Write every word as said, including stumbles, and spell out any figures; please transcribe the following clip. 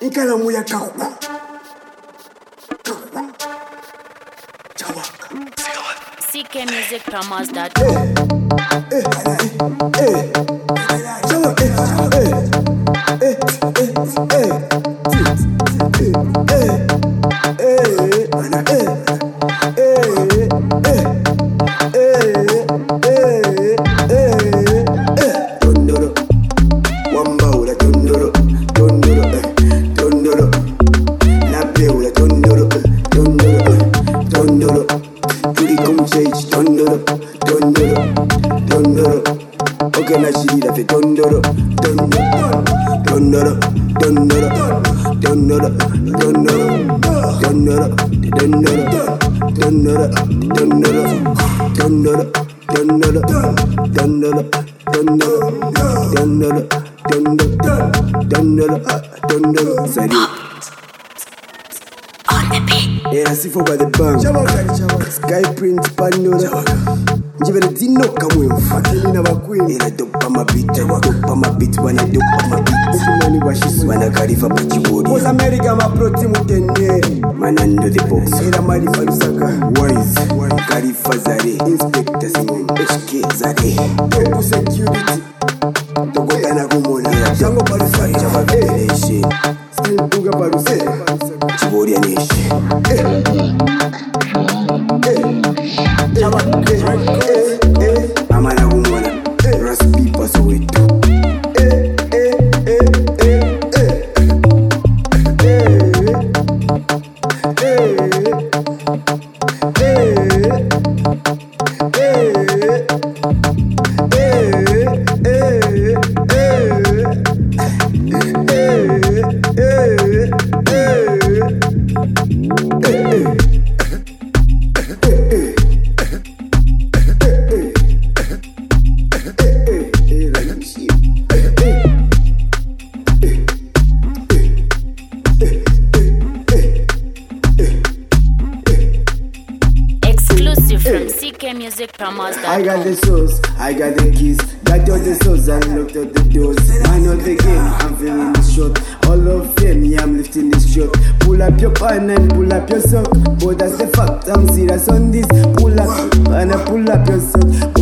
Ikalamu ya kakwa. Chawaka. C K Music Promos dot com. Eh, eh, eh. Chawaka. Eh, eh, eh, eh. Eh, eh, eh. Ana, eh. Eh, eh. Eh, eh, eh. Tondoro. Wambaula tondoro. Tondoro, eh. Tondoro. La beula tondoro. Tondoro, eh. Tondoro. Turi come change tondoro. Tondoro. Tondoro. Okay, na shira fe tondoro. Tondoro. Tondoro. Tondoro. Tondoro. Tondoro. Tondoro. Tondoro. Tondoro. Tondoro. Tondoro. Tondoro. Tondoro. Tondoro. Tondoro. Tondoro. Tondoro. Tondoro. Sadi. On the beat. Era sifo by the bank. Sky Prince Pandora. Njibere tino kamwe mfatini na bakwini. Era dopa mabita. Dopa mabita. Wana dopa mabita. Ushumani washisu. Wana karifa pachibodi. Boss America maproti mutende. Manando the box. Era mali farusaka. Wise. Karifa zare. Inspector Simon. H K zare. Topu security. Toko yana kumona. Jango parusa. Chava veneshi. Still buga paruse. Chibodi aneshi. Eh. Eh. Chava. Eh. Eh. Eh. Amana kumona. Eh. Raspi paso wetu. Eh. Eh. Eh. Eh. Eh. Exclusive from C K Music Promos dot com. I got the sauce, I got the keys, got all the sauce and looked at the doors. I know the game, I'm feeling this shot. All of them, yeah, I'm lifting this shot. Pull up your pan and pull up your sock. But that's the fact, I'm serious on this. Pull up and I pull up your sock.